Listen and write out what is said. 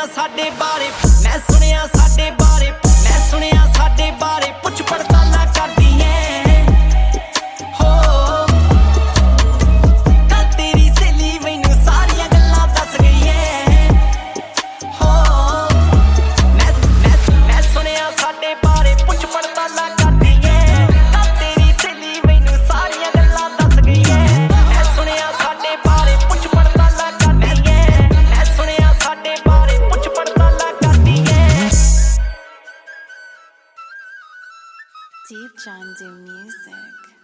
ਸਾਡੇ ਬਾਰੇ ਮੈਂ ਸੁਣਿਆ ਸਾਡੇ ਬਾਰੇ ਮੈਂ ਸੁਣਿਆ ਸਾਡੇ ਬਾਰੇ ਪੁੱਛ ਪੜਤਾਲਾਂ ਕਰਦੀ ਐ ਹੋ ਕੱਲ ਤੇਰੀ ਸਹੇਲੀ ਮੈਨੂੰ ਸਾਰੀਆਂ ਗੱਲਾਂ ਦੱਸ ਗਈ ਐ ਹੋ ਮੈਂ ਸੁਣਿਆ ਸਾਡੇ ਬਾਰੇ ਪੁੱਛ ਪੜਤਾਲਾਂ ਕਰਦੀ ਐ ਕੱਲ ਤੇਰੀ ਸਹੇਲੀ ਮੈਨੂੰ ਸਾਰੀਆਂ ਗੱਲਾਂ ਦੱਸ ਗਈ ਐ ਮੈਂ ਸੁਣਿਆ ਸਾਡੇ ਬਾਰੇ ਪੁੱਛ ਪੜਤਾਲਾਂ ਕਰਦੀ ਐ ਮੈਂ ਸੁਣਿਆ ਸਾਡੇ ਬਾਰੇ ਪੁੱਛ ਪੜਤਾਲਾਂ ਕਰਦੀ ਐ Deep John Do Music.